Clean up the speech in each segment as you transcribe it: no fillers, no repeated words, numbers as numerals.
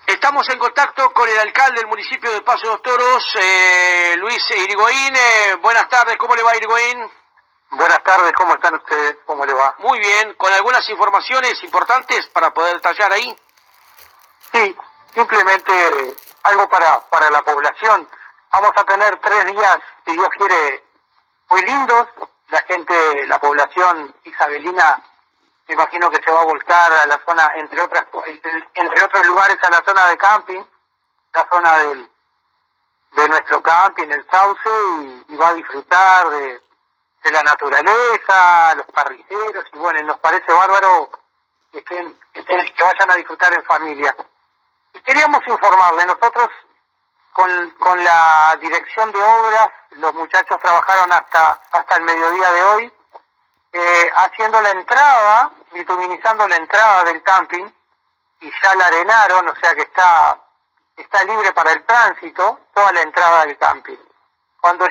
Estamos en contacto con el alcalde del municipio de Paso de los Toros, Luis Irigoyen. Buenas tardes, ¿cómo le va, Irigoyen? Buenas tardes, ¿cómo están ustedes? ¿Cómo le va? Muy bien, con algunas informaciones importantes para poder detallar ahí. Sí, simplemente algo para la población. Vamos a tener 3 días, si Dios quiere, muy lindos. La gente, la población isabelina, me imagino que se va a volcar a la zona, entre otros lugares, a la zona de camping, la zona de nuestro camping, el Sauce, y va a disfrutar de la naturaleza, los parrilleros, y bueno, nos parece bárbaro que vayan a disfrutar en familia. Y queríamos informarle, nosotros con la dirección de obras, los muchachos trabajaron hasta el mediodía de hoy, haciendo la entrada, bituminizando la entrada del camping, y ya la arenaron, o sea que está libre para el tránsito, toda la entrada del camping. Cuando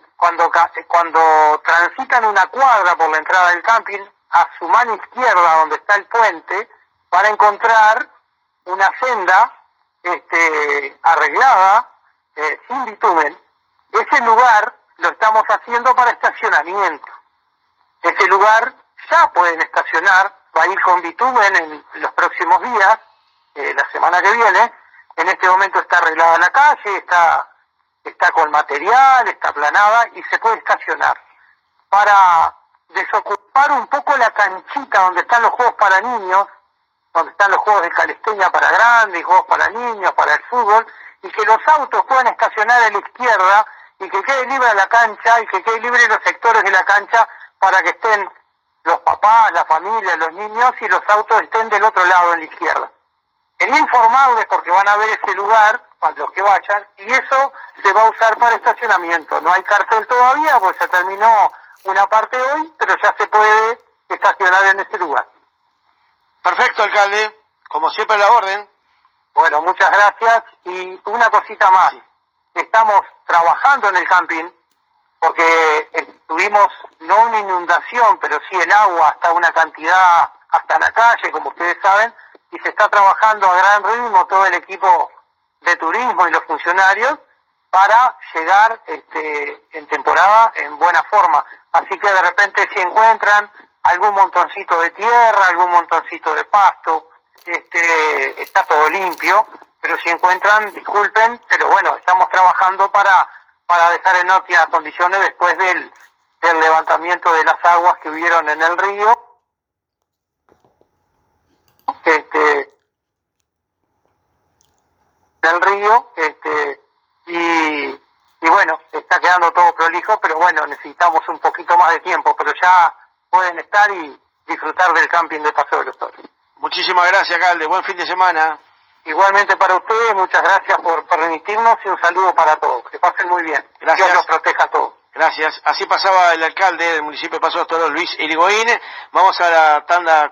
transitan una cuadra por la entrada del camping, a su mano izquierda, donde está el puente, van a encontrar una senda arreglada, sin bitumen. Ese lugar lo estamos haciendo para estacionamiento. Ese lugar ya pueden estacionar, va a ir con bitumen en los próximos días, la semana que viene. En este momento está arreglada la calle, está con material, está aplanada y se puede estacionar. Para desocupar un poco la canchita donde están los juegos para niños, donde están los juegos de calistenia para grandes, juegos para niños, para el fútbol, y que los autos puedan estacionar a la izquierda y que quede libre la cancha y que quede libre los sectores de la cancha para que estén los papás, la familia, los niños y los autos estén del otro lado en la izquierda. Quería informarles porque van a ver ese lugar, para los que vayan, y eso se va a usar para estacionamiento. No hay cartel todavía, pues se terminó una parte hoy, pero ya se puede estacionar en ese lugar. Perfecto, alcalde, como siempre a la orden. Bueno, muchas gracias. Y una cosita más. Estamos trabajando en el camping, porque tuvimos no una inundación, pero sí el agua hasta una cantidad, hasta la calle, como ustedes saben, y se está trabajando a gran ritmo todo el equipo de turismo y los funcionarios para llegar en temporada en buena forma. Así que de repente si encuentran algún montoncito de tierra, algún montoncito de pasto, está todo limpio, pero si encuentran, disculpen, pero bueno, estamos trabajando para dejar en óptimas condiciones después del levantamiento de las aguas que hubieron en el río. Y bueno, está quedando todo prolijo, pero bueno, necesitamos un poquito más de tiempo, pero ya pueden estar y disfrutar del camping de Paso de los Toros. Muchísimas gracias, alcalde, buen fin de semana. Igualmente para ustedes, muchas gracias por permitirnos y un saludo para todos. Que pasen muy bien. Gracias. Dios los proteja a todos. Gracias. Así pasaba el alcalde del municipio de Paso de los Toros, Luis Irigoyen. Vamos a la tanda.